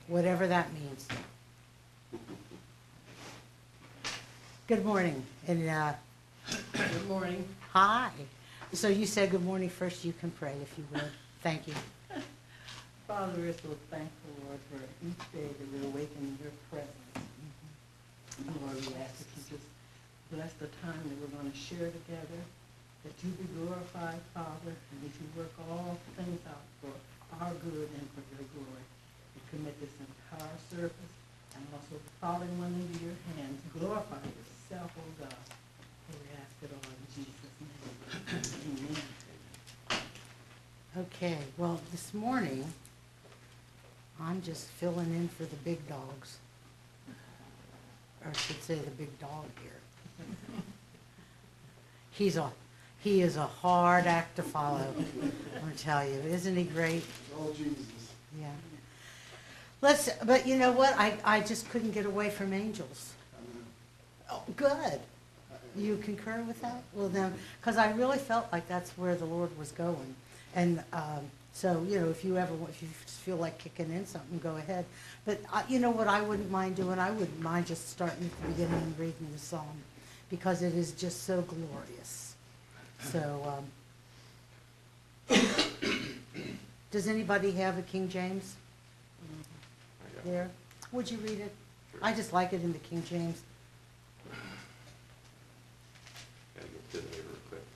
whatever that means. Good morning, and Good morning. hi. So you said good morning first. You can pray if you would. Thank you. Father, we're so thankful, Lord, for each day that we're awakening in your presence. Lord, we ask that you just bless the time that we're going to share together, that you be glorified, Father, and that you work all things out for our good and for your glory. We commit this entire service and also the falling one into your hands. Glorify yourself, oh God. And we ask it all in Jesus' name. Amen. Okay. Well, this morning I'm just filling in for the big dogs, or I should say the big dog here. He is a hard act to follow. I'm gonna tell you, isn't he great? Oh, Jesus. Yeah. But you know what? I just couldn't get away from angels. Oh, good. You concur with that? Well, then, because I really felt like that's where the Lord was going. And so, you know, if you just feel like kicking in something, go ahead. But you know what I wouldn't mind doing? I wouldn't mind just starting at the beginning and reading the psalm, because it is just so glorious. So, does anybody have a King James there? Would you read it? I just like it in the King James. Gotta get to it real quick.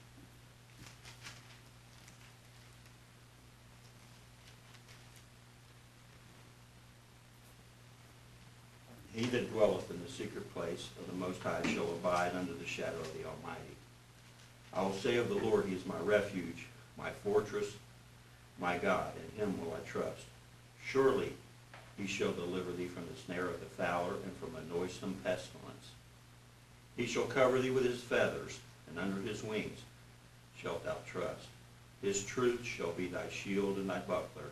He that dwelleth in the secret place of the Most High shall abide under the shadow of the Almighty. I will say of the Lord, he is my refuge, my fortress, my God, in him will I trust. Surely he shall deliver thee from the snare of the fowler and from a noisome pestilence. He shall cover thee with his feathers, and under his wings shalt thou trust. His truth shall be thy shield and thy buckler.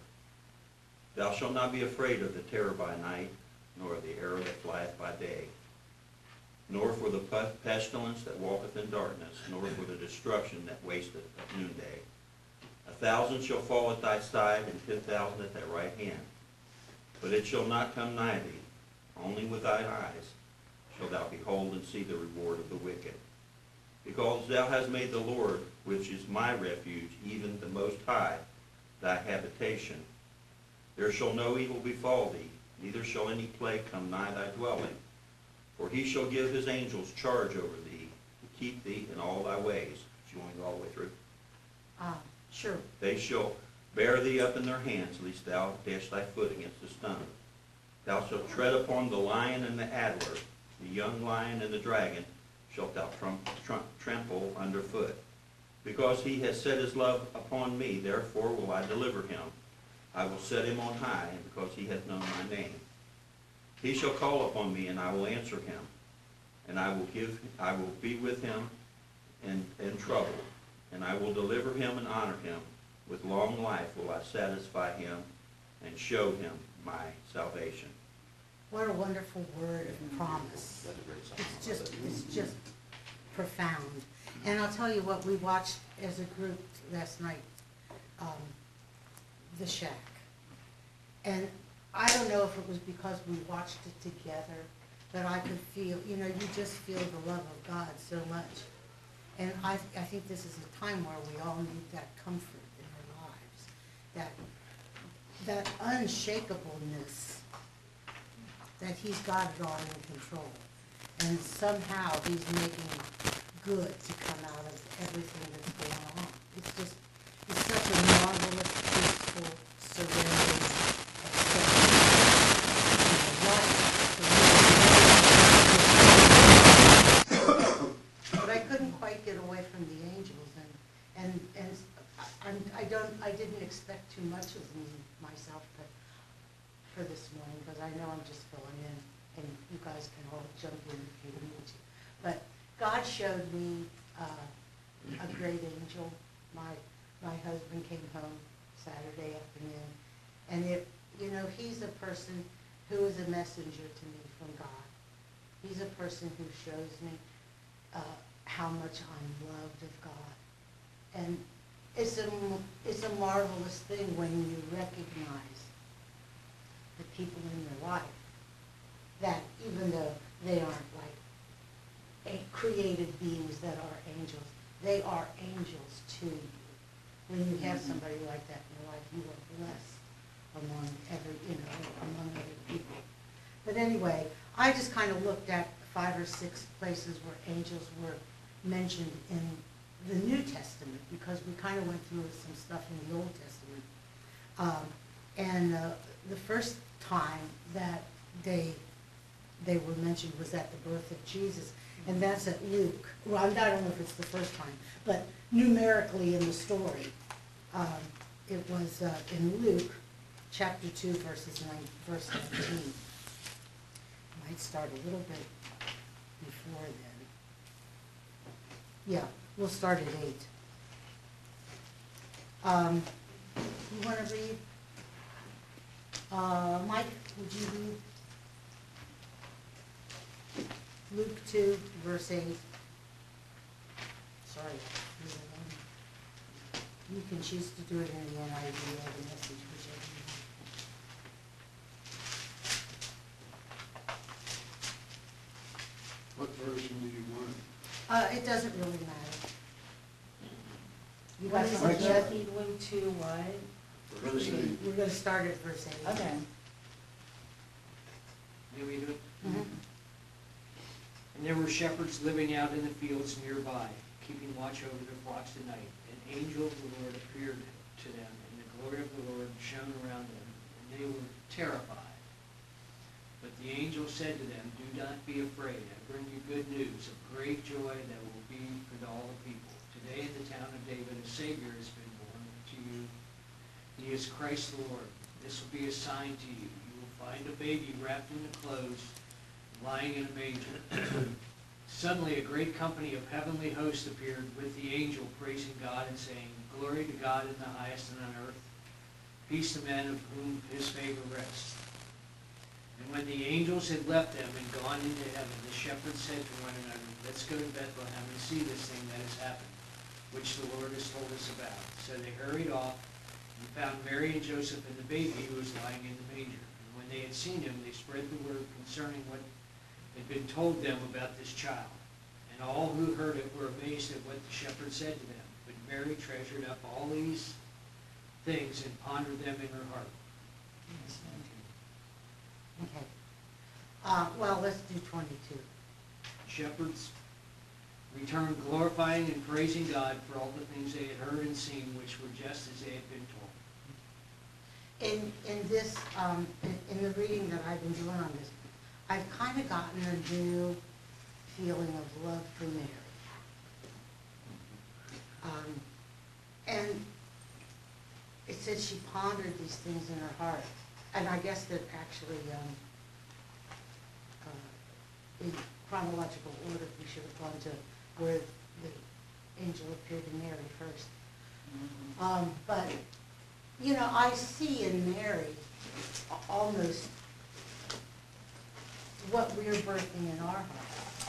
Thou shalt not be afraid of the terror by night, nor of the arrow that flieth by day, nor for the pestilence that walketh in darkness, nor for the destruction that wasteth at noonday. 1,000 shall fall at thy side, and 10,000 at thy right hand, but it shall not come nigh thee. Only with thine eyes shalt thou behold and see the reward of the wicked. Because thou hast made the Lord, which is my refuge, even the Most High, thy habitation. There shall no evil befall thee, neither shall any plague come nigh thy dwelling. For he shall give his angels charge over thee, to keep thee in all thy ways. Do you want to go all the way through? Sure. They shall bear thee up in their hands, lest thou dash thy foot against a stone. Thou shalt tread upon the lion and the adder, the young lion and the dragon shalt thou trample underfoot. Because he has set his love upon me, therefore will I deliver him. I will set him on high, and because he hath known my name. He shall call upon me, and I will answer him. And I will be with him in trouble. And I will deliver him and honor him. With long life will I satisfy him and show him my salvation. What a wonderful word of promise. That's a great song. It's just profound. And I'll tell you what, we watched as a group last night, The Shack. And I don't know if it was because we watched it together, but I could feel, you know, you just feel the love of God so much. And I think this is a time where we all need that comfort in our lives, that unshakableness, that he's got it all in control. And somehow he's making good to come out of everything that's going on. It's such a marvelous, peaceful, surrendering acceptance. But I couldn't quite get away from the angels, and I didn't expect too much of myself, but for this morning, because I know I'm just filling in, and you guys can all jump in if you need to. But God showed me a great angel. My husband came home Saturday afternoon, and he's a person who is a messenger to me from God. He's a person who shows me how much I'm loved of God, and it's a marvelous thing when you recognize that people in your life that even though they aren't like created beings that are angels, they are angels to you. When you have somebody like that in your life, you are blessed among other people. But anyway, I just kind of looked at 5 or 6 places where angels were mentioned in the New Testament, because we kind of went through some stuff in the Old Testament. The first time that they were mentioned was at the birth of Jesus, and that's at Luke. Well, I don't know if it's the first time, but numerically in the story, it was in Luke chapter 2, verse 19. Might start a little bit before then. Yeah, we'll start at 8. You want to read? Mike, would you read? Luke 2, verse 8. Sorry. You can choose to do it in the NIV or the Message, whichever you want. What version do you want? It doesn't really matter. You What guys is want it, to Jackie, Luke 2, what? Verse 8. We're going to start at verse 8. Okay. May we do it? Mhm. And there were shepherds living out in the fields nearby, keeping watch over their flocks at night. An angel of the Lord appeared to them, and the glory of the Lord shone around them, and they were terrified. But the angel said to them, "Do not be afraid. I bring you good news of great joy that will be for all the people. Today in the town of David a Savior has been born to you. He is Christ the Lord. This will be a sign to you. You will find a baby wrapped in the clothes, lying in a manger." Suddenly a great company of heavenly hosts appeared with the angel, praising God and saying, "Glory to God in the highest, and on earth peace to men of whom his favor rests." And when the angels had left them and gone into heaven, the shepherds said to one another, "Let's go to Bethlehem and see this thing that has happened, which the Lord has told us about." So they hurried off and found Mary and Joseph and the baby who was lying in the manger. And when they had seen him, they spread the word concerning what had been told them about this child. And all who heard it were amazed at what the shepherds said to them. But Mary treasured up all these things and pondered them in her heart. Okay. Well, let's do 22. Shepherds returned glorifying and praising God for all the things they had heard and seen, which were just as they had been told. In this, in the reading that I've been doing on this, I've kind of gotten a new feeling of love for Mary. And it said she pondered these things in her heart. And I guess that actually, in chronological order, we should have gone to where the angel appeared to Mary first. But, you know, I see in Mary almost what we're birthing in our hearts.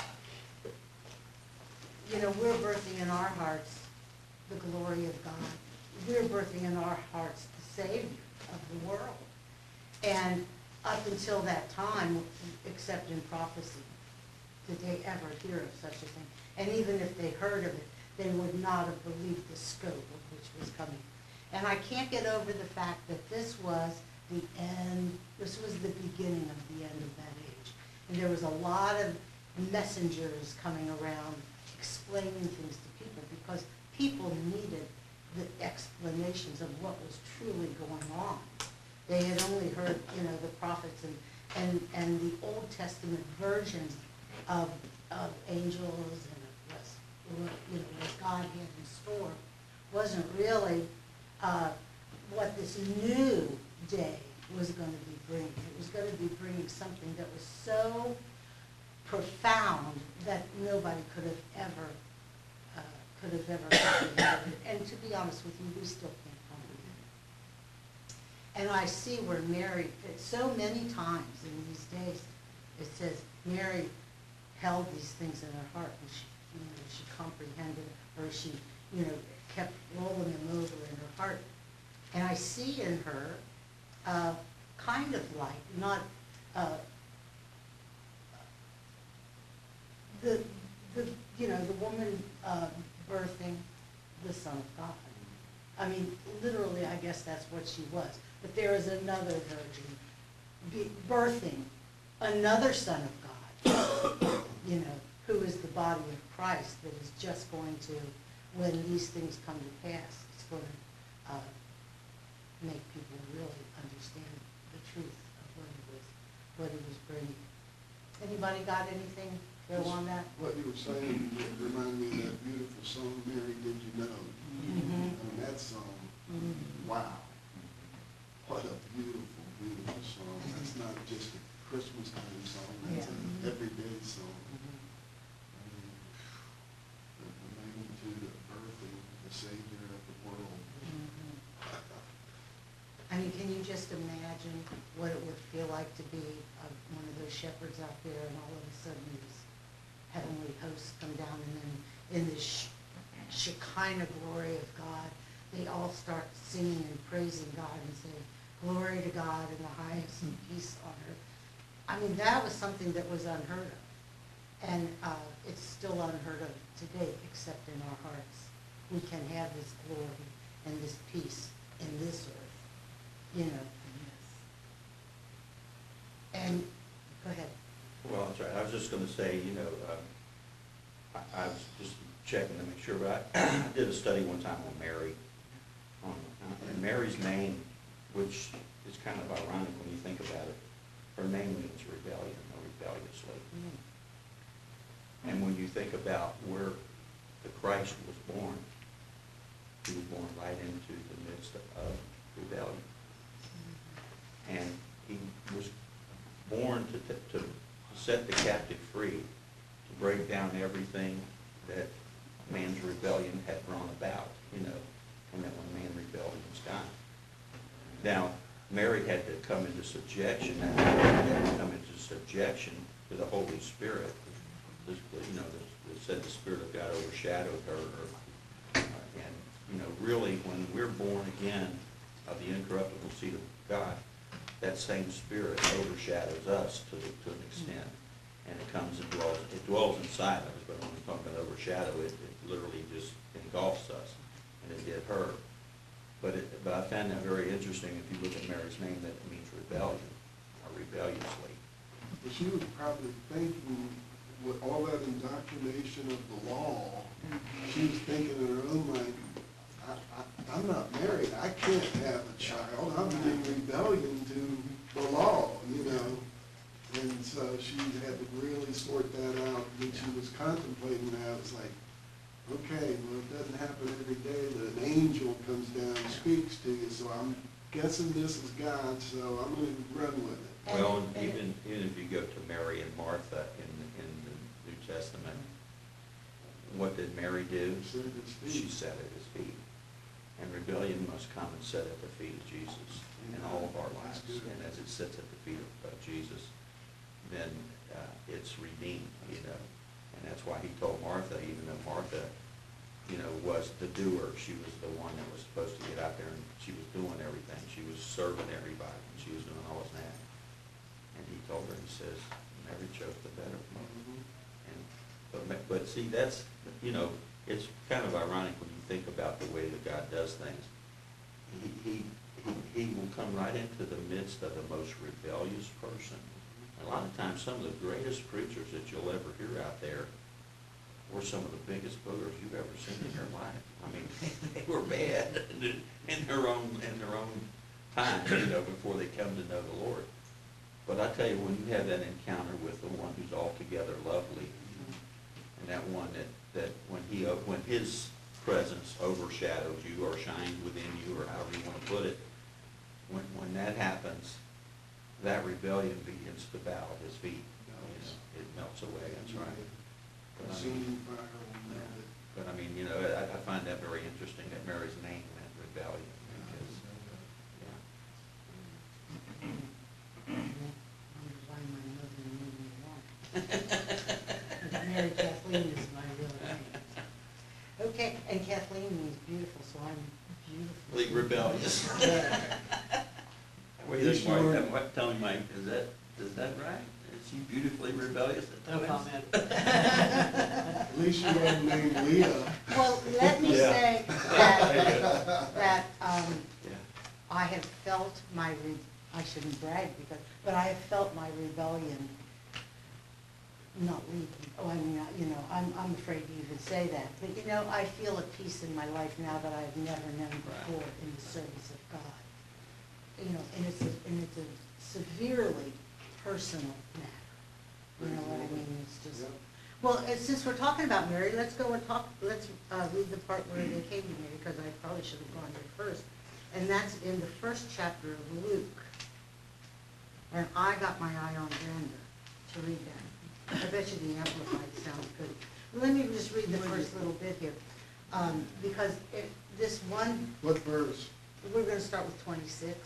You know, we're birthing in our hearts the glory of God. We're birthing in our hearts the Savior of the world. And up until that time, except in prophecy, did they ever hear of such a thing. And even if they heard of it, they would not have believed the scope of which was coming. And I can't get over the fact that this was the end, this was the beginning of the end of that age. And there was a lot of messengers coming around explaining things to people, because people needed the explanations of what was truly going on. They had only heard, you know, the prophets and the Old Testament versions of angels and of what God had in store wasn't really what this new day was going to be bringing. It was going to be bringing something that was so profound that nobody could have ever comprehended it. And to be honest with you, we still can't comprehend it. And I see where Mary fits so many times in these days. It says Mary held these things in her heart, and she comprehended, or she, kept rolling them over in her heart. And I see in her kind of like, not, the, you know, the woman birthing the Son of God. I mean, literally, I guess that's what she was. But there is another virgin birthing another Son of God, you know, who is the body of Christ, that is just going to, when these things come to pass, it's going to make people really understand the truth of what he was bringing. Anybody got anything to go on that? What you were saying reminded me of that beautiful song, Mary, Did You Know? Mm-hmm. And that song, wow, what a beautiful, beautiful song. That's not just a Christmas time song, that's an everyday song. I mean, the magnitude of birthing the Savior of the world. I mean, can you just imagine what it would feel like to be one of those shepherds out there, and all of a sudden these heavenly hosts come down, and then in this Shekinah glory of God, they all start singing and praising God and saying, "Glory to God in the highest and peace on earth." I mean, that was something that was unheard of. And it's still unheard of today, except in our hearts. We can have this glory and this peace in this earth, you know. And, go ahead. Well, that's right. I was just gonna say, you know, I was just checking to make sure, but I did a study one time on Mary. And Mary's name, which is kind of ironic when you think about it, her name means rebellion, or rebelliously. And when you think about where the Christ was born, he was born right into the midst of rebellion. And he was born to set the captive free, to break down everything that man's rebellion had brought about, you know, and that when man rebelled against God. Now, Mary had to come into subjection, and had to come into subjection to the Holy Spirit. You know, it said the Spirit of God overshadowed her. And, you know, really, when we're born again of the incorruptible seed of God, that same Spirit overshadows us to an extent. And it comes and dwells inside of us, but when we talk about overshadow, it literally just engulfs us, and it did her. But I found that very interesting. If you look at Mary's name, that it means rebellion, or rebelliously. But she was probably thinking, with all that indoctrination of the law, she was thinking in her own mind, I'm not married, I can't have a child, I'm in rebellion to the law, you know. And so she had to really sort that out. When she was contemplating that, it was like, okay, well, it doesn't happen every day that an angel comes down and speaks to you, so I'm guessing this is God, so I'm going to run with it. Well, and even if you go to Mary and Martha in the New Testament, what did Mary do? Sit at his feet. She sat at his feet. And rebellion must come and sit at the feet of Jesus in all of our lives. And as it sits at the feet of Jesus, then it's redeemed, you know. And that's why he told Martha, even though Martha, you know, was the doer, she was the one that was supposed to get out there, and she was doing everything. She was serving everybody, and she was doing all of that. And he told her, he says, Mary chose the better part. And but see, that's, you know, it's kind of ironic when you think about the way that God does things. He will come right into the midst of the most rebellious person. A lot of times, some of the greatest preachers that you'll ever hear out there were some of the biggest boogers you've ever seen in your life. I mean, they were bad in their own time, you know, before they come to know the Lord. But I tell you, when you have that encounter with the one who's altogether lovely, and that one that when his presence overshadows you or shines within you, or however you want to put it, when that happens, that rebellion begins to bow at his feet. You know, it melts away. That's right. Consuming fire will melt it. But I mean, you know, I find that very interesting that Mary's name meant rebellion. Because, I wonder why my mother named me one. Mary Kathleen is my real name. Okay, and Kathleen means beautiful, so I'm beautiful. Rebellious. Yeah. What do you think, Sure. Mike? Tell me, Mike, is that right? Is she beautifully rebellious at No times? comment. At least you wasn't named Leah. Well, let me Yeah. say that Yeah. I have felt I shouldn't brag but I have felt my rebellion not leaving. Oh, I mean, I'm afraid to even say that. But, I feel a peace in my life now that I've never known before in the service of God. And it's a severely personal matter. You know what I mean? It's just, Yeah. well, since we're talking about Mary, let's go and let's read the part where they came to Mary, because I probably should have gone there first. And that's in the first chapter of Luke. And I got my eye on Brenda to read that. I bet you the Amplified sounds good. Let me just read the first little bit here. Because this one, What verse? we're going to start with 26.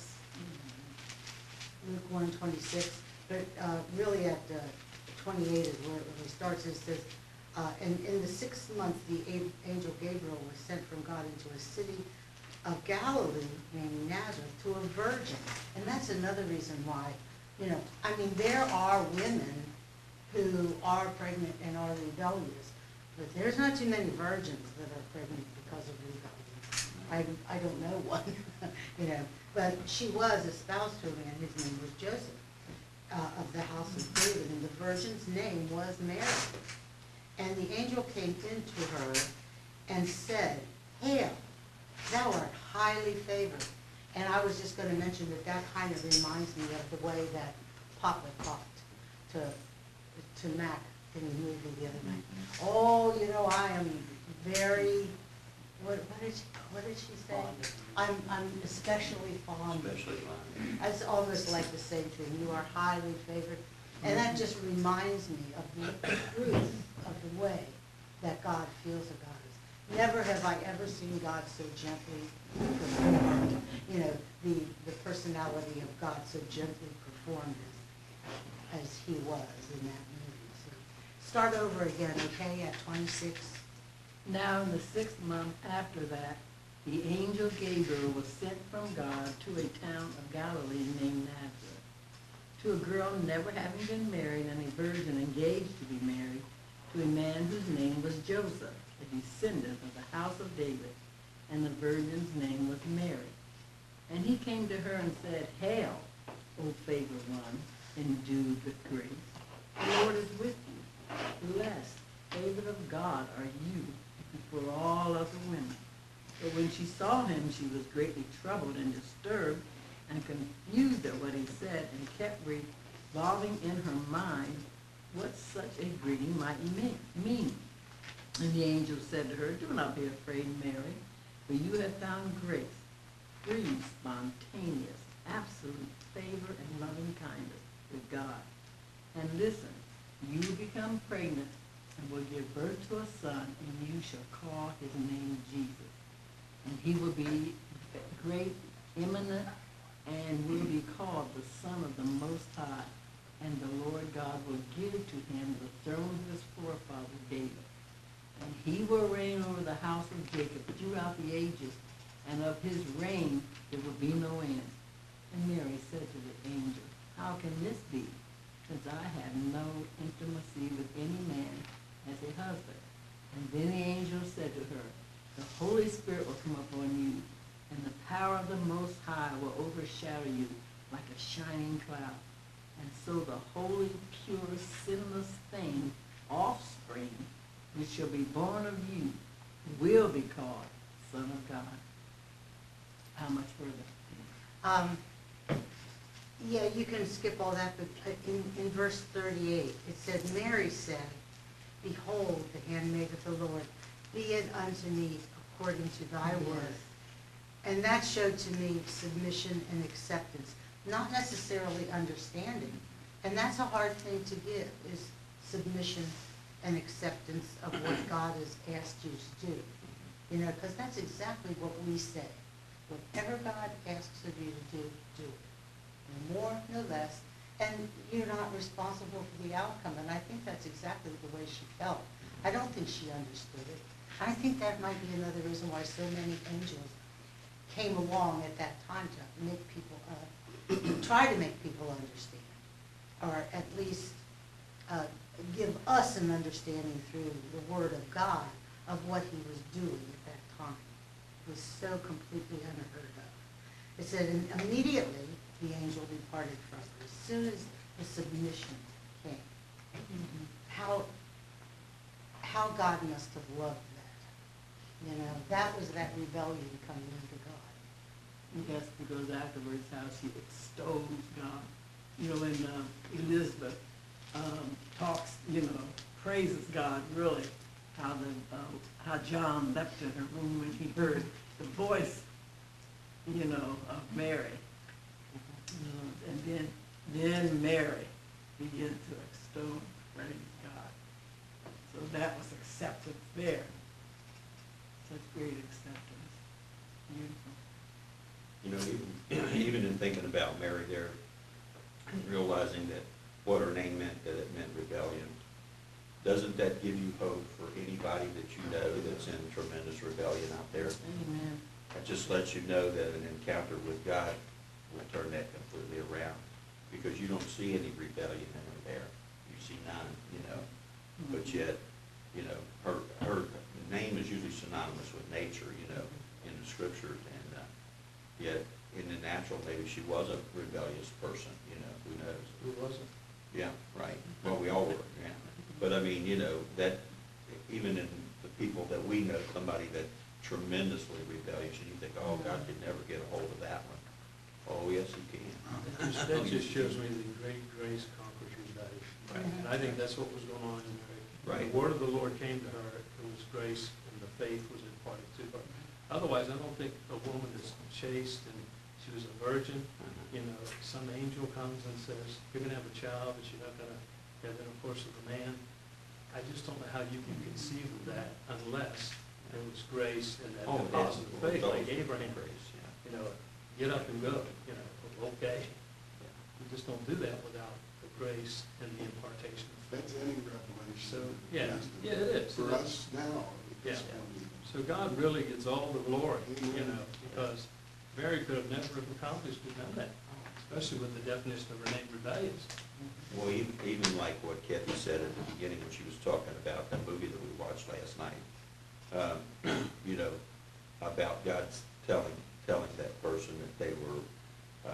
Luke 1:26. But really at 28 is where it really starts. It says, and in the 6th month, the angel Gabriel was sent from God into a city of Galilee named Nazareth to a virgin. And that's another reason why, there are women who are pregnant and are rebellious, but there's not too many virgins that are pregnant because of rebellion. I don't know one, but she was espoused to a man, his name was Joseph, of the house of David, and the virgin's name was Mary. And the angel came into her and said, "Hail, thou art highly favored." And I was just going to mention that kind of reminds me of the way that Papa talked to Mac in the movie the other night. Oh, I am very, what did she say? I'm especially fond. Especially mine. It's almost like the same thing. You are highly favored. And that just reminds me of the truth of the way that God feels about us. Never have I ever seen God so gently performed. The personality of God so gently performed as he was in that movie. So start over again, okay, at 26. Now in the 6th month after that, the angel Gabriel was sent from God to a town of Galilee named Nazareth, to a girl never having been married and a virgin engaged to be married, to a man whose name was Joseph, a descendant of the house of David, and the virgin's name was Mary. And he came to her and said, "Hail, O favored one, endued with grace. The Lord is with you. Blessed, favored of God are you before all other women." But when she saw him, she was greatly troubled and disturbed and confused at what he said, and kept revolving in her mind what such a greeting might mean. And the angel said to her, "Do not be afraid, Mary, for you have found grace, free, spontaneous, absolute favor and loving kindness with God. And listen, you will become pregnant and will give birth to a son, and you shall call his name Jesus. And he will be great, eminent, and will be called the Son of the Most High. And the Lord God will give to him the throne of his forefather David. And he will reign over the house of Jacob throughout the ages, and of his reign there will be no end." And Mary said to the angel, "How can this be, since I have no intimacy with any man as a husband?" And then the angel said to her, "The Holy Spirit will come upon you, and the power of the Most High will overshadow you like a shining cloud. And so the holy, pure, sinless thing, offspring, which shall be born of you, will be called Son of God." How much further? Yeah, you can skip all that, but in verse 38, it said, "Mary said, Behold, the handmaid of the Lord, be it unto me according to thy word." And that showed to me submission and acceptance, not necessarily understanding. And that's a hard thing to give, is submission and acceptance of what God has asked you to do. Because that's exactly what we say. Whatever God asks of you to do, do it. No more, no less. And you're not responsible for the outcome. And I think that's exactly the way she felt. I don't think she understood it. I think that might be another reason why so many angels came along at that time to make people try to make people understand, or at least give us an understanding through the Word of God of what he was doing at that time. It was so completely unheard of. It said, and immediately the angel departed from her, as soon as the submission came. How God must have loved that. You know, that was that rebellion coming into God. Yes, because afterwards how she extols God. You know, when Elizabeth talks, you know, praises God really, how John leapt in her room when he heard the voice, you know, of Mary. And then Mary began to extol and praise God. So that was acceptance there. Such great acceptance. Beautiful. You know, even in thinking about Mary there, realizing that what her name meant, that it meant rebellion, doesn't that give you hope for anybody that you know that's in tremendous rebellion out there? Amen. It just lets you know that an encounter with God will turn that completely around, because you don't see any rebellion in her there. You see none, you know. But yet, you know, her name is usually synonymous with nature, you know, in the scriptures, and yet in the natural, maybe she was a rebellious person, you know, who knows? Who wasn't? Yeah, right. Well, we all were, yeah. But I mean, you know, that even in the people that we know, somebody that tremendously rebellious, and you think, oh, God could never get a hold of that one. Oh, yes, he can. That just shows me that great grace conquers rebellion. Right. And I think that's what was going on in Mary. Right. The word of the Lord came to her, it was grace, and the faith was imparted to her. Otherwise, I don't think a woman is chaste and she was a virgin, you know, some angel comes and says, you're gonna have a child, but you're not gonna have intercourse with a man. I just don't know how you can conceive of that unless there was grace and that deposit of faith, like Abraham. Grace, yeah. You know, get up and go, you know, okay. You just don't do that without the grace and the impartation of faith. That's any revelation. So, yeah, it is. For us now, Yeah. it's one of So God really gets all the glory, you know, because Mary could have never accomplished to done that, especially with the definition of her name, rebellious. Well, even like what Kathy said at the beginning when she was talking about that movie that we watched last night, you know, about God telling that person that they were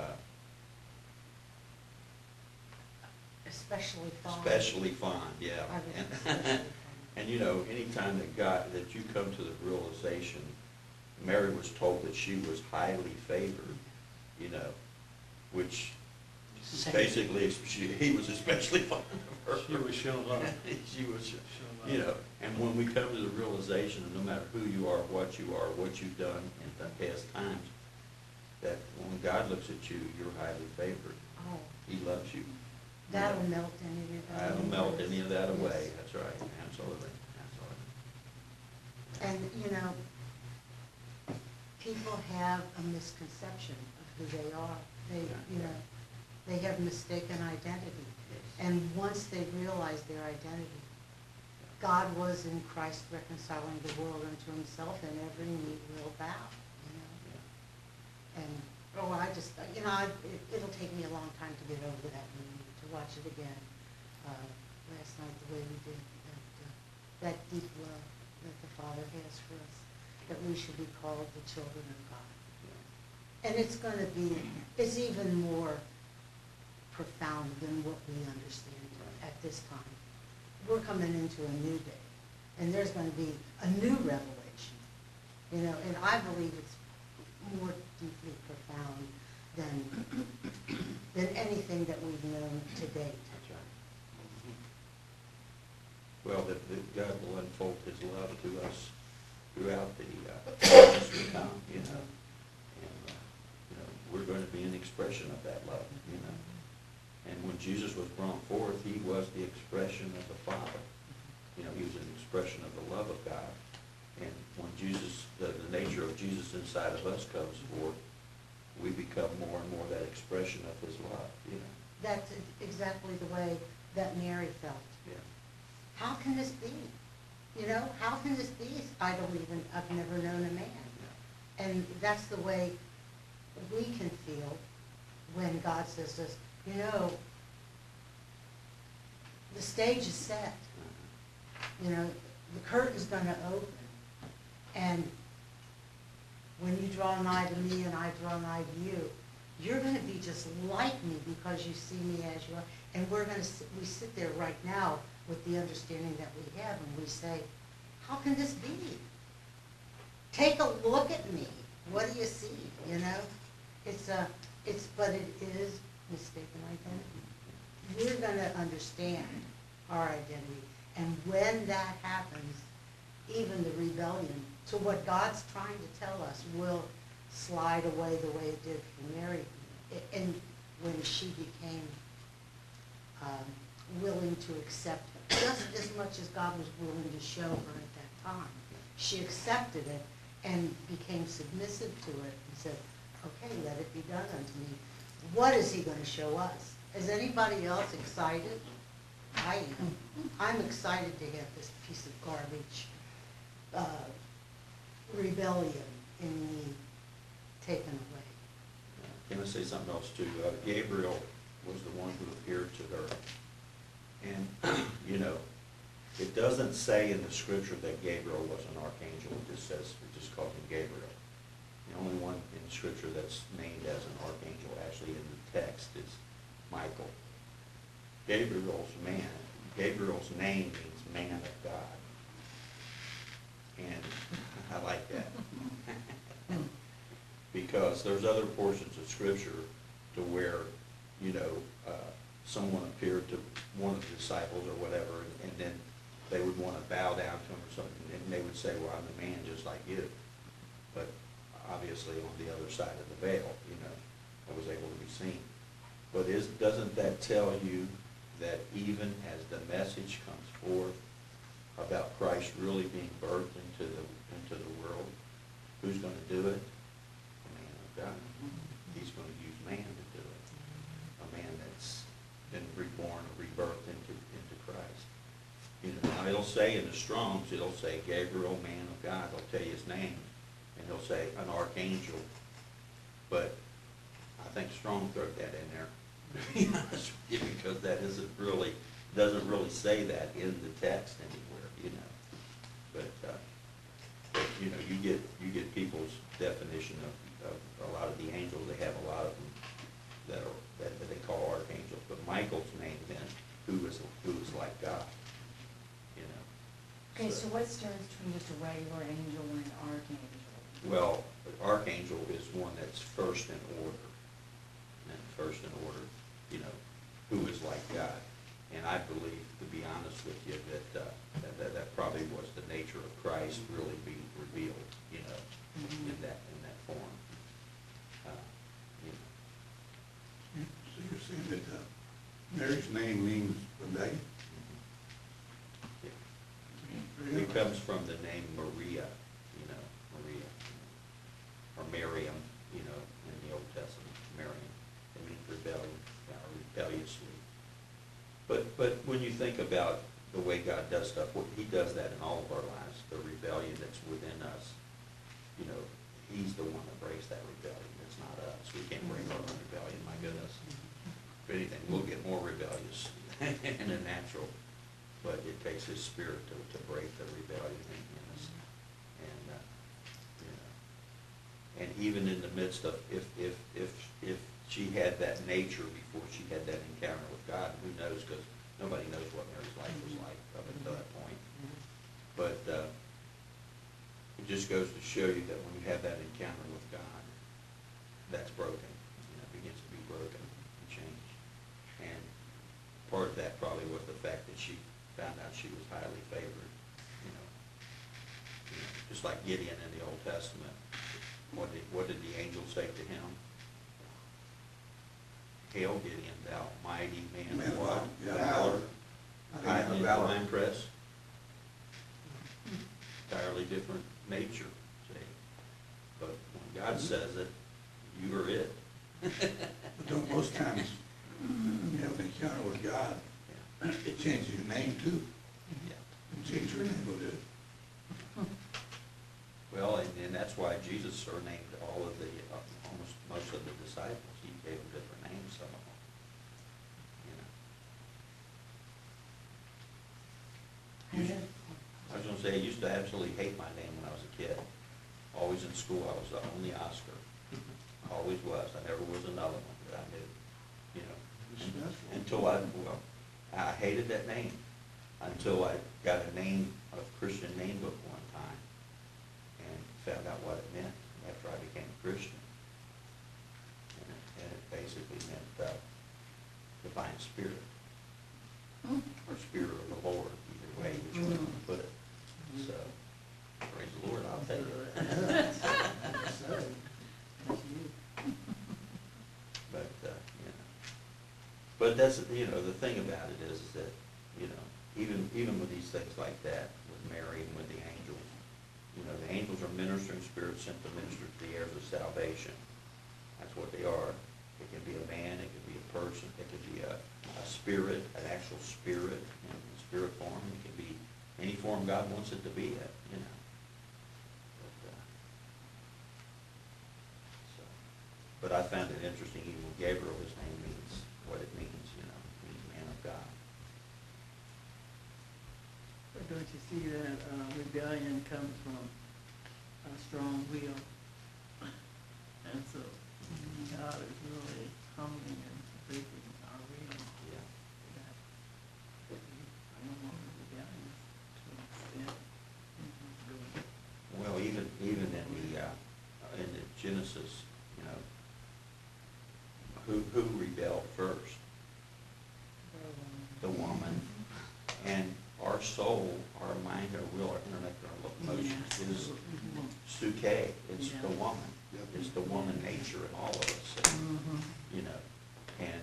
Especially fond. especially fond, yeah. I was especially fond. And you know, anytime that you come to the realization, Mary was told that she was highly favored, you know, which basically, he was especially fond of her. She was shown love. She was, Shown love. you know, and when we come to the realization, no matter who you are, what you've done in the past times, that when God looks at you, you're highly favored. Oh, He loves you. that'll melt any of that. That'll melt any of that away. Yes. That's right, absolutely, absolutely. And, you know, people have a misconception of who they are. They, you know, they have mistaken identity. And once they realize their identity, God was in Christ reconciling the world unto himself, and every knee will bow, you know. And, I just, you know, it'll take me a long time to get over that movie, to watch it again. Last night, the way we did, that deep love that the Father has for us, that we should be called the children of God. And it's it's even more profound than what we understand at this time. We're coming into a new day, and there's going to be a new revelation, you know, and I believe it's more deeply profound than anything that we've known to date. That's right. Well, that God will unfold his love to us throughout the ages to come, you know. And, you know, we're going to be an expression of that love, you know. And when Jesus was brought forth, he was the expression of the Father. You know, he was an expression of the love of God. And when Jesus, the nature of Jesus inside of us comes forth, we become more and more that expression of his love, you know. That's exactly the way that Mary felt. Yeah. How can this be? You know, how can this be? I've never known a man. And that's the way we can feel when God says this, you know, the stage is set. You know, the curtain's gonna open. And when you draw nigh to me and I draw nigh to you, you're gonna be just like me because you see me as you are. And we sit there right now with the understanding that we have, and we say, how can this be? Take a look at me. What do you see, you know? But it is mistaken identity. We're gonna understand our identity. And when that happens, even the rebellion to what God's trying to tell us will slide away the way it did for Mary. And when she became willing to accept it, just as much as God was willing to show her at that time. She accepted it and became submissive to it and said, okay, let it be done unto me. What is he going to show us? Is anybody else excited? I am. I'm excited to have this piece of garbage rebellion in me taken away. Can I say something else too? Gabriel was the one who appeared to her. And, you know, it doesn't say in the scripture that Gabriel was an archangel. It just says, it just calls him Gabriel. The only one in scripture that's named as an archangel actually in the text is Michael. Gabriel's name means man of God. And I like that. Because there's other portions of scripture to where, you know, someone appeared to one of the disciples or whatever, and then they would want to bow down to him or something, and they would say, well, I'm a man just like you. But obviously on the other side of the veil, you know, I was able to be seen. But doesn't that tell you that even as the message comes forth about Christ really being birthed into the world, who's going to do it? A man of God. He's going to use man to do it. A man that's been reborn or rebirthed into Christ. You know, now it'll say in the Strong's, it'll say Gabriel, man of God. It'll tell you his name, and he'll say an archangel. But I think Strong threw that in there, to be honest with you, because that doesn't really say that in the text anywhere, you know. But you know, you get people's definition of a lot of the angels. They have a lot of them that they call archangels. But Michael's name then, who is like God, you know. Okay, so what's the difference between just a regular angel and an archangel? Well, the archangel is one that's first in order, you know, who is like God. And I believe, to be honest with you, that probably was the nature of Christ really being revealed, you know, in that form. You know. So you're saying that Mary's name means rebellion? It comes from the name Maria, you know, Maria, or Miriam, you know, in the Old Testament, Miriam. It means rebellion, or rebelliously. But when you think about the way God does stuff, he does that in all of our lives, the rebellion that's within us. You know, he's the one that breaks that rebellion. It's not us. We can't break our own rebellion, my goodness. If anything, we'll get more rebellious in the natural. But it takes his spirit to break the rebellion in us. And, you know, and even in the midst of, if she had that nature before she had that encounter with God, who knows, because nobody knows what Mary's life was like up until that point. But it just goes to show you that when you have that encounter with God, that's broken, you know, begins to be broken and changed. And part of that probably was the fact that she found out she was highly favored, you know, just like Gideon in the Old Testament. What did the angel say to him? Hail Gideon, thou mighty man of what? Valor. High in the wine press. Entirely different nature, see. But when God says it, you are it. But don't most times, you have an encounter with God, Yeah. it changes your name too. Yeah. It changes your name a bit. Well, and that's why Jesus surnamed all of the, almost most of the disciples. He gave them different names. say, I used to absolutely hate my name when I was a kid. Always in school, I was the only Oscar. Always was. I never was another one that I knew, you know. You're special. Until I hated that name, until I got a Christian name book one time, and found out what it meant after I became a Christian. And it basically meant divine spirit, or spirit of the Lord, either way, which way you want to put it. So, praise the Lord, I'll take it. So, But, you know, but that's, you know, the thing about it is that, you know, even with these things like that, with Mary and with the angels, you know, the angels are ministering spirits sent to minister to the heirs of salvation. That's what they are. It can be a man, it can be a person, it can be a spirit, an actual spirit in spirit form. It can be any form God wants it to be in, you know. But I found it interesting, even Gabriel, his name means what it means, you know, it means man of God. But don't you see that rebellion comes from a strong will? And so God is really humbling and breaking our will. Yeah. That we are no longer rebellious to an extent. He's doing. Well, even in the Genesis, you know, who rebelled first? The woman. And our soul, our mind, our will, our intellect, our emotions is suke. It's the woman. It's the woman nature in all of us. And, you know, and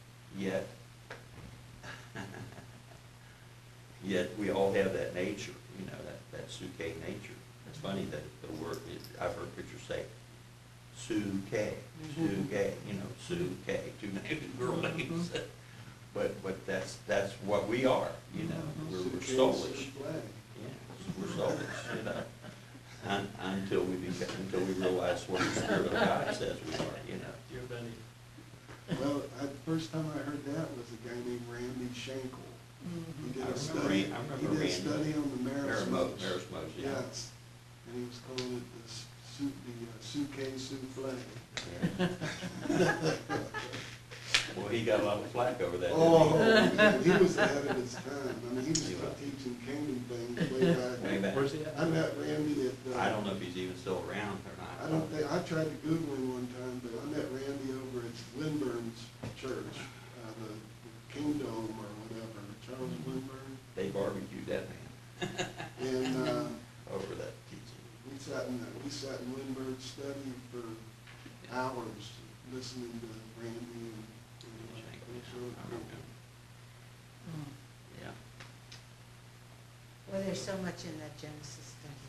yet we all have that nature, you know, that suke nature. It's funny that the word, I've heard preachers say, suke, you know, suke, two girl names. But that's what we are, you know, we're soulish. Yeah, we're soulish, you know, until we realize what the Spirit of God says we are, you know. Dear Benny. Well, the first time I heard that was a guy named Randy Schenkel. He did I a study, he remember did a Randy. study on the Marismos. Marismos, yeah. Yes, and he was calling it the souquet souffle. Well, he got a lot of flack over that, Oh, didn't man, he was ahead of his time. I mean, he was He still was. teaching kingdom things way back. Way back. Where's he at? I met Randy at, he? I don't know if he's even still around or not. I don't think, I tried to Google him one time, but I met Randy over at Lindbergh's church, the Kingdom or whatever, Charles Lindbergh. They barbecued that man And, over that teaching. we sat in Lindbergh's study for hours, listening to Randy and, it was really cool. Yeah. Well, there's so much in that Genesis study.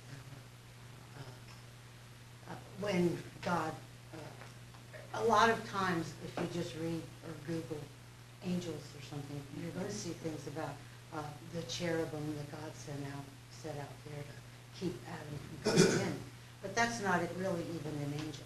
When God, a lot of times, if you just read or Google angels or something, you're going to see things about the cherubim that God set out there to keep Adam from coming in. But that's not it really even an angel.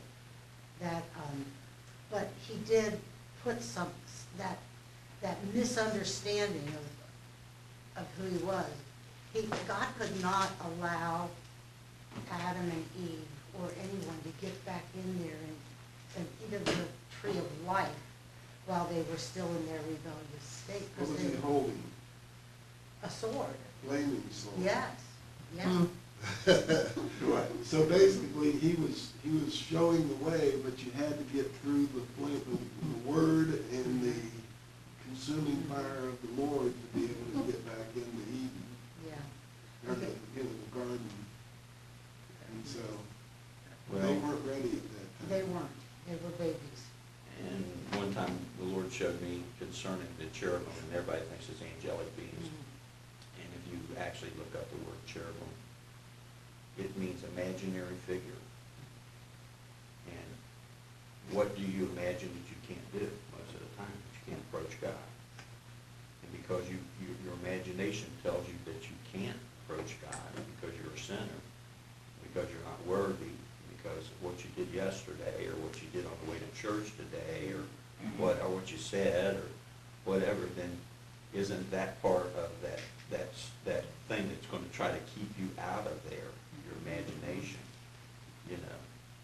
But he did put that misunderstanding of who he was. God could not allow Adam and Eve or anyone to get back in there and eat of the tree of life while they were still in their rebellious state. What was they he holding? A sword. Flaming sword. Yes, yes. So basically, he was showing the way, but you had to get through the word and the consuming fire of the Lord to be able to get back into Eden, Yeah. or the garden. And so, they Well, weren't ready at that time. They weren't. They were babies. and one time the Lord showed me concerning the cherubim, and everybody thinks it's angelic beings. And if you actually look up the word cherubim, it means imaginary figure. And what do you imagine that you can't do most of the time? That you can't approach God. And because your imagination tells you that you can't approach God because you're a sinner, because you're not worthy, because of what you did yesterday, or what you did on the way to church today, or what you said, or whatever, then isn't that part of that that thing that's gonna try to keep you out of there, your imagination, you know.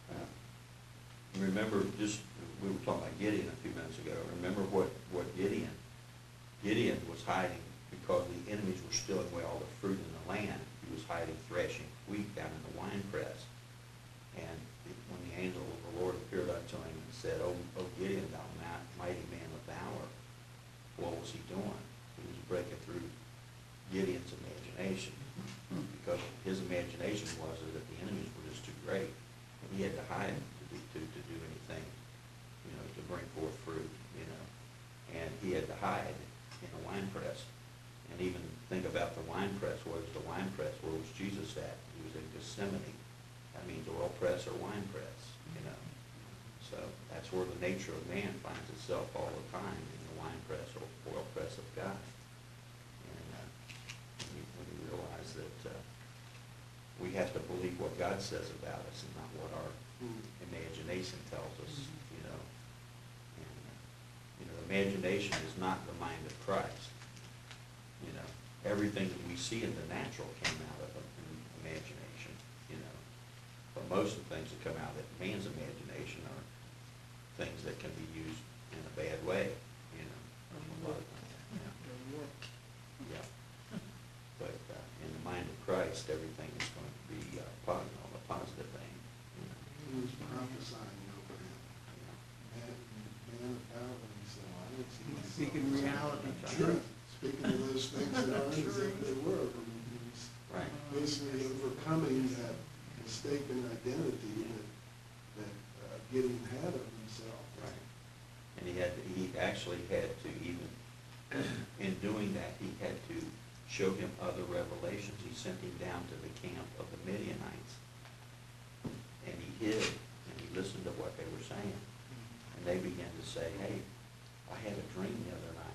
Remember, we were talking about Gideon a few minutes ago. Remember what Gideon was hiding because the enemies were stealing away all the fruit in the land. He was hiding threshing wheat down in the winepress. And when the angel of the Lord appeared unto him and said, "O Gideon, thou mighty man of valor," what was he doing? He was breaking through Gideon's imagination, because his imagination was that the enemies were just too great. And he had to hide to do anything, you know, to bring forth fruit, you know. And he had to hide in a wine press. And even think about the wine press. What was the wine press? Where was Jesus at? He was in Gethsemane. That means oil press or wine press, you know. So that's where the nature of man finds itself all the time, in the wine press or oil press of God. And when you realize that we have to believe what God says about us and not what our imagination tells us, you know. And, you know, imagination is not the mind of Christ. You know, everything that we see in the natural came out of an imagination, you know. But most of the things that come out of man's imagination are things that can be used in a bad way, you know. A lot of times, yeah. But in the mind of Christ, everything is going to be on a positive vein, you know. He was prophesying over him. Man of power, and he said, "Well, I don't see myself." Speaking reality. Truth. Speaking of those things that aren't as if they were. I mean, he was Right. basically overcoming that mistaken identity that Gideon had of himself. Right. And he actually had to, even in doing that, he had to show him other revelations. He sent him down to the camp of the Midianites. And he hid, and he listened to what they were saying. And they began to say, "Hey, I had a dream the other night.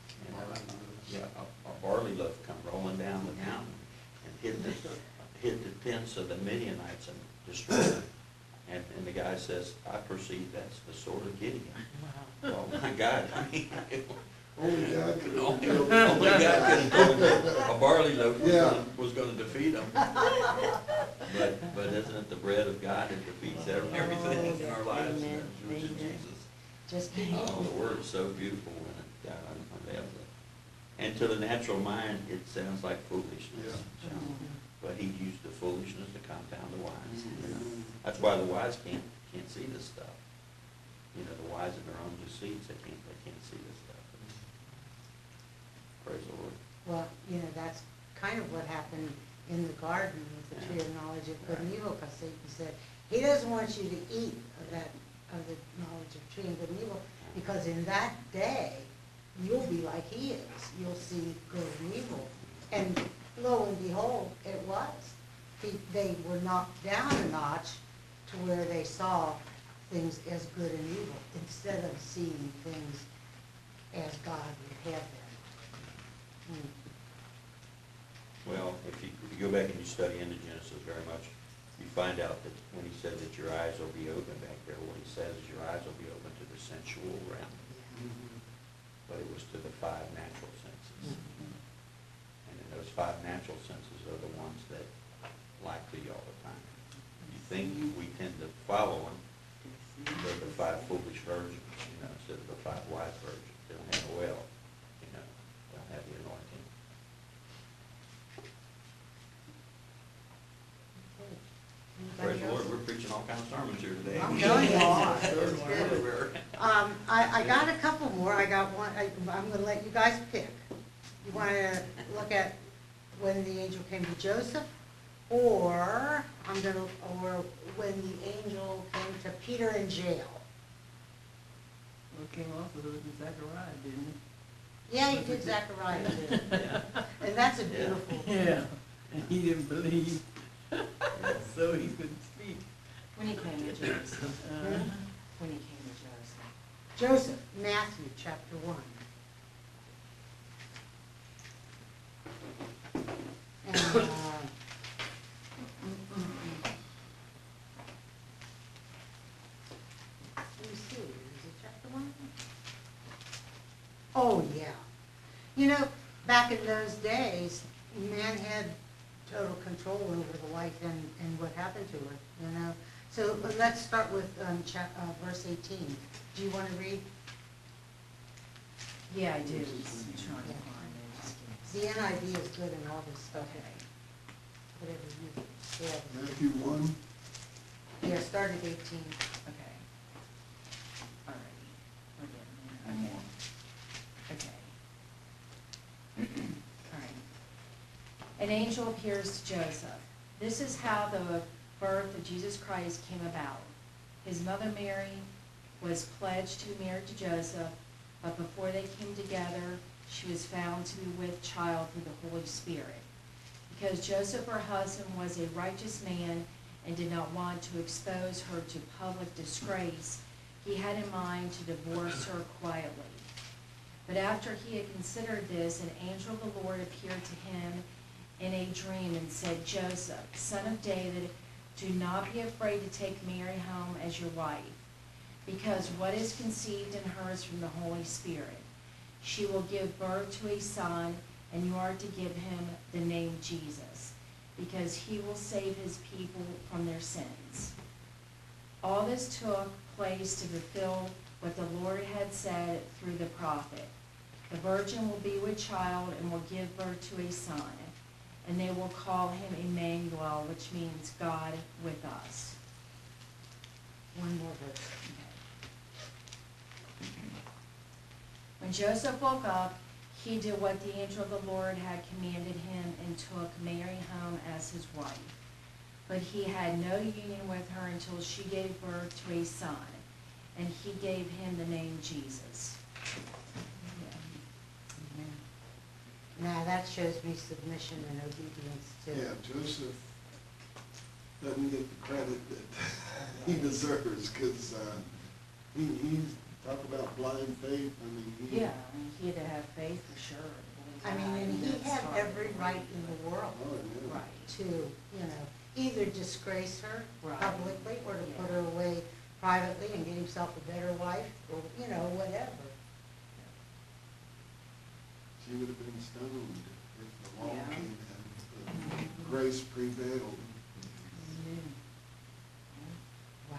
And a barley loaf come rolling down the mountain and hit the tents of the Midianites and destroyed them." And the guy says, "I perceive that's the sword of Gideon." Well, my God, I mean, Only God could have only killed God him. could have a barley loaf Yeah. was going to defeat them. But isn't it the bread of God that defeats everything in our lives? Amen. Which is Amen. Jesus. Just keep Oh, the word is so beautiful in it. God, I love it. And to the natural mind, it sounds like foolishness. Yeah. But he used the foolishness to confound the wise. You know? That's why the wise can't see this stuff. You know, the wise in their own deceits, they can't see this stuff. Praise the Lord. Well, you know, that's kind of what happened in the garden with the tree of knowledge of good and evil, because Satan said, he doesn't want you to eat of the knowledge of tree and good and evil, because in that day, you'll be like he is. You'll see good and evil. And lo and behold, it was. They were knocked down a notch to where they saw things as good and evil, instead of seeing things as God would have them. Well, if you go back and you study into Genesis very much, you find out that when he said that your eyes will be open back there, what he says is your eyes will be open to the sensual realm. But it was to the five natural senses. And then those five natural senses are the ones that lie to you all the time. You think we tend to follow them, they're the five foolish virgins, you know, instead of the five wise virgins. They don't have oil, you know, they don't have the anointing. Praise the Lord, we're preaching all kinds of sermons here today. I'm telling you, There's one everywhere. I got a couple more. I got one, I'm gonna let you guys pick. You wanna look at when the angel came to Joseph, or when the angel came to Peter in jail? Well, it came off of it in Zechariah, didn't Yeah, you did Zechariah too. And that's a beautiful. it? Yeah, and he didn't believe, so he couldn't speak. When he came to Joseph, when he came to Joseph. Joseph, Matthew chapter 1. And, let me see, is it chapter 1? Oh, yeah. You know, back in those days, man had total control over the wife and what happened to her, you know? So let's start with verse 18. Do you want to read? Yeah, I do. Just trying to find it. Just give me a The NIV is good in all this stuff, Okay. whatever you said. Matthew 1, Yeah, start at 18. Okay. All righty. We're getting there. Okay. Okay. All right. An angel appears to Joseph. This is how the birth of Jesus Christ came about. His mother Mary was pledged to be married to Joseph, but before they came together, she was found to be with child through the Holy Spirit. Because Joseph, her husband, was a righteous man and did not want to expose her to public disgrace, he had in mind to divorce her quietly. But after he had considered this, an angel of the Lord appeared to him in a dream and said, Joseph, son of David, do not be afraid to take Mary home as your wife, because what is conceived in her is from the Holy Spirit. She will give birth to a son, and you are to give him the name Jesus, because he will save his people from their sins. All this took place to fulfill what the Lord had said through the prophet. The virgin will be with child and will give birth to a son, and they will call him Emmanuel, which means God with us. One more verse. When Joseph woke up, he did what the angel of the Lord had commanded him and took Mary home as his wife. But he had no union with her until she gave birth to a son, and he gave him the name Jesus. Now, that shows me submission and obedience too. yeah, Joseph doesn't get the credit that he deserves, because he's, talk about blind faith, I mean, he. Yeah, I mean, he had to have faith for sure. to I believe mean, God, and he that's had hard. every right in the world Oh, yeah. Right. to, you know, either disgrace her Right. publicly or to put Yeah. her away privately and get himself a better wife, or, you know, whatever. She would have been stoned if the law Yeah. came in, but grace prevailed. Wow.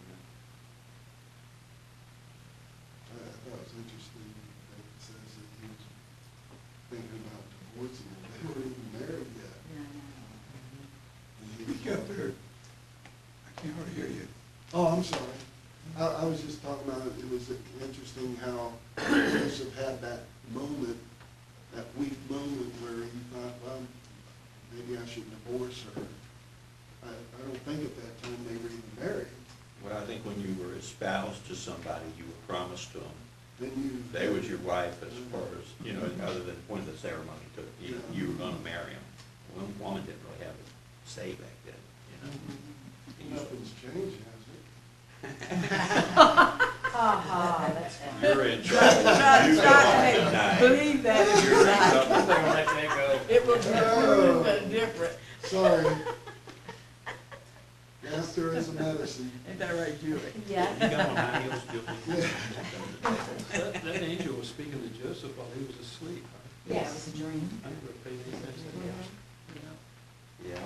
I thought it was interesting that it says that he was thinking about divorcing her. They weren't even married yet. Yeah, I know. And he- Speak up there. I can't hardly hear you. Oh, I'm sorry. I was just talking about, it was interesting how Joseph had that moment, that weak moment where he thought, well, maybe I should divorce her. I don't think at that time they were even married. Well, I think when you were espoused to somebody, you were promised to them. Then you. They was your wife as far as, you know, other than when the ceremony took, you were gonna marry them. Well, woman didn't really have a say back then, you know. You just- Nothing's changed, has That's fine. You're in trouble. You go on tonight. Believe that. You're in trouble. I'm gonna let that go. It will be Oh. different. it? Sorry. Laughter is a medicine. Ain't that right, Julie? You got Yeah. on high heels, Julie? That angel was speaking to Joseph while he was asleep. Huh? Yeah, it was a dream. I never paid any attention to that. Yeah.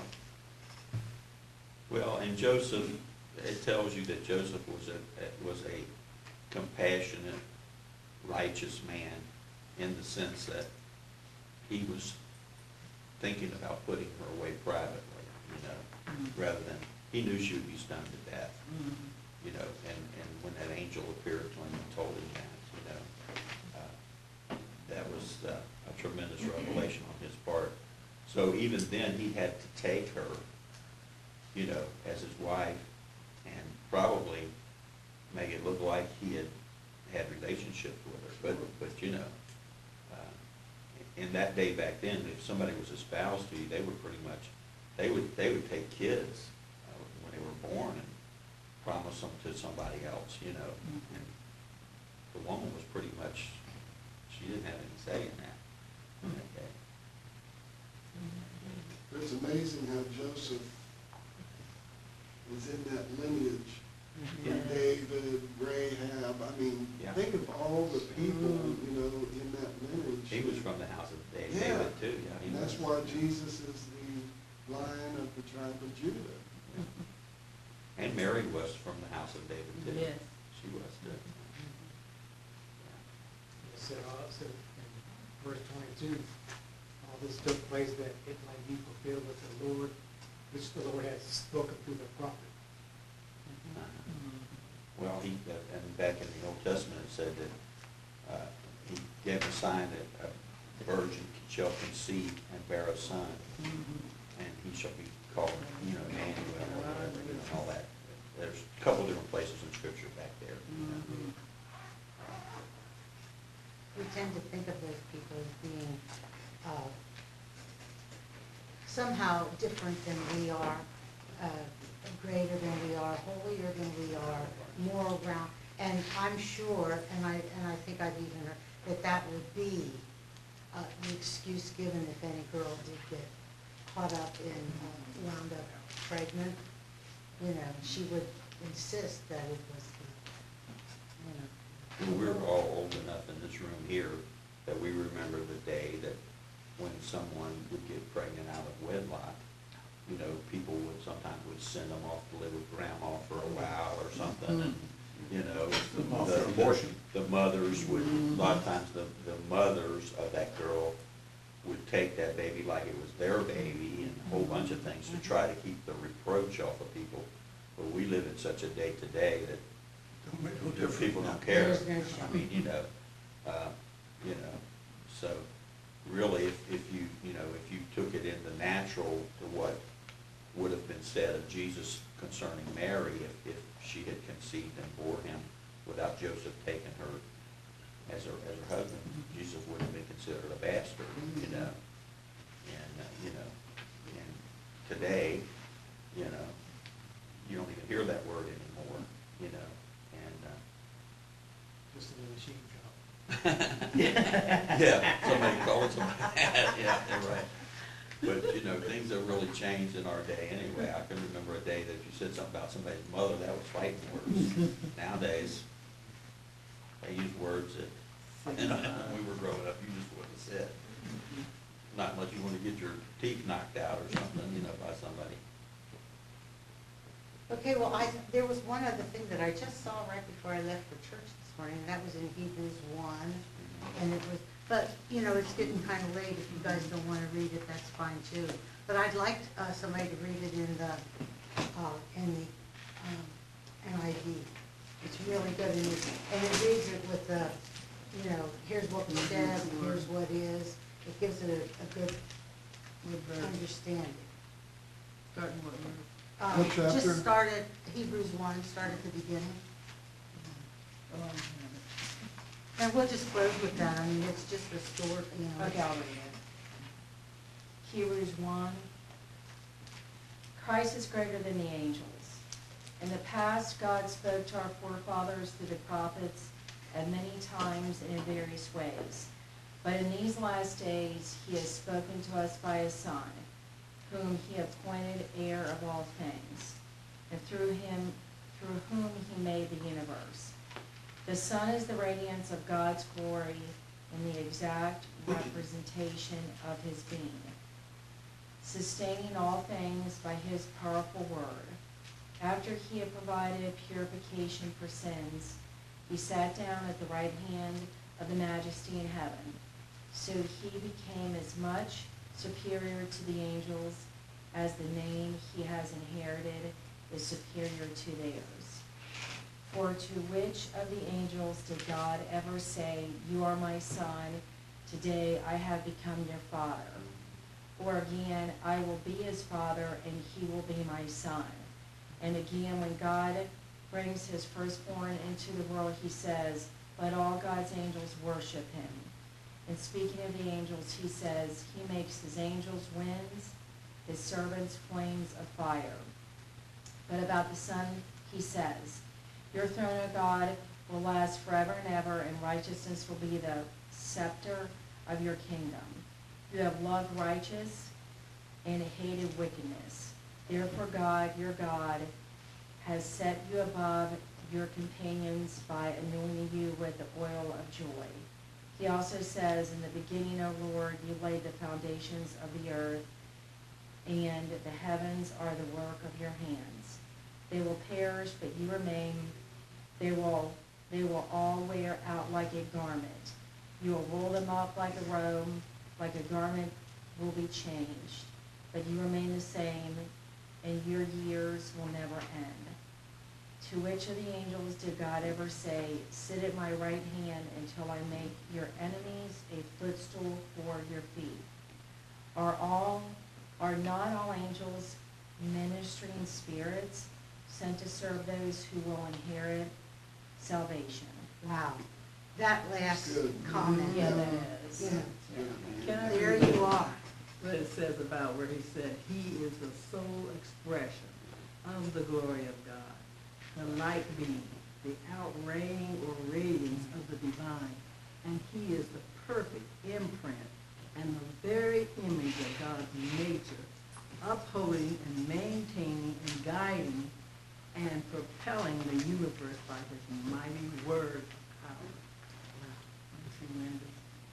Well, and Joseph, it tells you that Joseph was a compassionate, righteous man in the sense that he was thinking about putting her away privately, you know, rather than, he knew she would be stoned to death, you know, and when that angel appeared to him and told him that, you know, that was a tremendous revelation on his part. So even then, he had to take her, you know, as his wife, and probably make it look like he had relationships with her. But you know, in that day back then, if somebody was espoused to you, they would pretty much, they would take kids when they were born and promise them to somebody else, you know. And the woman was pretty much, she didn't have any say in that. Okay. It's amazing how Joseph was in that lineage. David, Rahab, I mean, Yeah. think of all the people, you know, in that lineage. He was from the house of David. King Yeah. David too, yeah. he And that's was. why Jesus is the Lion of the tribe of Judah. And Mary was from the house of David too. Yes. She was too. It said also in verse 22, all this took place that it might be fulfilled with the Lord, which the Lord has spoken through the prophet. Well, and back in the Old Testament, it said that he gave a sign that a virgin shall conceive and bear a son, and he shall be called, Emmanuel, or whatever, and all that. There's a couple different places in Scripture back there. We tend to think of those people as being somehow different than we are, greater than we are, holier than we are, more around. And I'm sure, and I think I've even heard, that would be the excuse given if any girl did get caught up in, wound up pregnant. She would insist that it was the, We're all old enough in this room here that we remember the day that when someone would get pregnant out of wedlock, people sometimes would send them off to live with grandma for a while or something, and, the mothers would, a lot of times the mothers of that girl would take that baby like it was their baby and a whole bunch of things to try to keep the reproach off of people. But we live in such a day today that Don't make no difference. people don't care. There's no I mean, so really, if you took it in the natural to what would have been said of Jesus concerning Mary, if she had conceived and bore him without Joseph taking her as her husband, Jesus would have been considered a bastard, and today, you don't even hear that word anymore, and Just a little machine job. yeah, somebody called somebody, yeah, they're right. But, things have really changed in our day anyway. I can remember a day that if you said something about somebody's mother, that was fighting words. Nowadays, they use words that, when we were growing up, you just wouldn't have said. Not unless you want to get your teeth knocked out or something, by somebody. Okay, well, there was one other thing that I just saw right before I left for church this morning, and that was in Hebrews 1, and it was, but, it's getting kind of late. If you guys don't want to read it, that's fine too. But I'd like somebody to read it in the NIV. It's really good, and it reads it with the, here's what was said, and here's what is. It gives it a good understanding. Starting what verse? What chapter? Just start at Hebrews 1, start at the beginning. Oh, I have it. And we'll just close with that. I mean, it's just a story, Okay, I'll read it. Hebrews 1. Christ is greater than the angels. In the past, God spoke to our forefathers through the prophets at many times and in various ways. But in these last days, he has spoken to us by his Son, whom he appointed heir of all things, and through whom he made the universe. The Son is the radiance of God's glory and the exact representation of his being, sustaining all things by his powerful word. After he had provided purification for sins, he sat down at the right hand of the Majesty in heaven. So he became as much superior to the angels as the name he has inherited is superior to theirs. For to which of the angels did God ever say, "You are my son, today I have become your father"? Or again, "I will be his father, and he will be my son"? And again, when God brings his firstborn into the world, he says, "Let all God's angels worship him." And speaking of the angels, he says, "He makes his angels winds, his servants flames of fire." But about the Son, he says, "Your throne, O God, will last forever and ever, and righteousness will be the scepter of your kingdom. You have loved righteousness and hated wickedness. Therefore God, your God, has set you above your companions by anointing you with the oil of joy." He also says, in the beginning, O Lord, you laid the foundations of the earth, and the heavens are the work of your hands. They will perish, but you remain. They will all wear out like a garment. You will roll them up like a robe, like a garment will be changed. But you remain the same, and your years will never end. To which of the angels did God ever say, sit at my right hand until I make your enemies a footstool for your feet? Are not all angels ministering spirits sent to serve those who will inherit salvation? Wow, that last Good. comment. Yeah, that is. Yeah. Can I There read you are. what it says about where he said, he is the sole expression of the glory of God, the light being, the outreigning or radiance of the divine, and he is the perfect imprint and the very image of God's nature, upholding and maintaining and guiding and propelling the universe by his mighty word of power. Tremendous.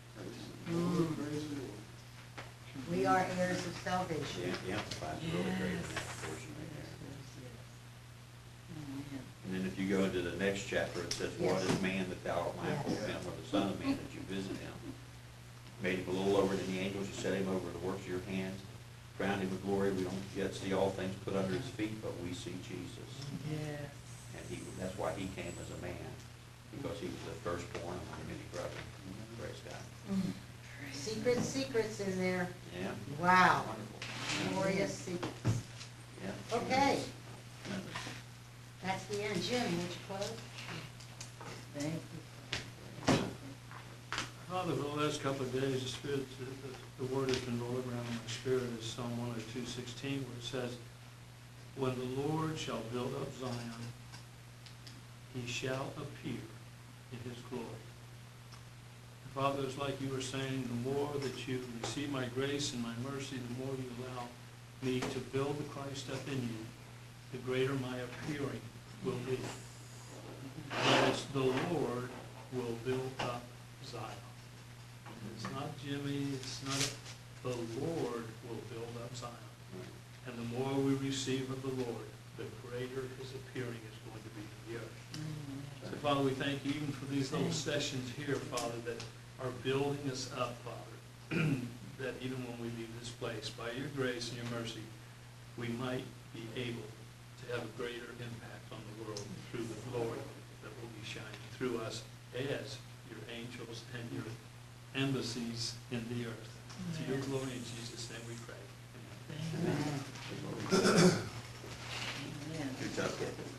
Praise the Lord. We are heirs of salvation. Yeah, the Amplified's really great in that portion right there. Amen. And then if you go into the next chapter, it says, what is man that thou art mindful of him, or the son of man that you visit him? Made him a little lower than the angels, you set him over the works of your hands, crowned him with glory. We don't yet see all things put under his feet, but we see Jesus. Yes. And that's why he came as a man, because he was the firstborn among many brethren. Praise God. Secrets in there. Yeah. Wow, Wonderful. glorious secrets. Yeah. Okay, Tremendous. that's the end. Jim, would you close? Thank you. Father, for the last couple of days, the Spirit, the word has been rolling around in my spirit is Psalm 102:16, where it says, when the Lord shall build up Zion, he shall appear in his glory. And Father, it's like you were saying, the more that you receive my grace and my mercy, the more you allow me to build the Christ up in you, the greater my appearing will be. And it's the Lord will build up Zion. It's not Jimmy, it's not, the Lord will build up Zion. And the more we receive of the Lord, the greater his appearing is going to be in the earth. So Father, we thank you even for these little sessions here, Father, that are building us up, Father, that even when we leave this place, by your grace and your mercy, we might be able to have a greater impact on the world through the glory that will be shining through us as your angels and your embassies in the earth. To your glory in Jesus' name we pray. Amen. Amen. Good job, Kevin.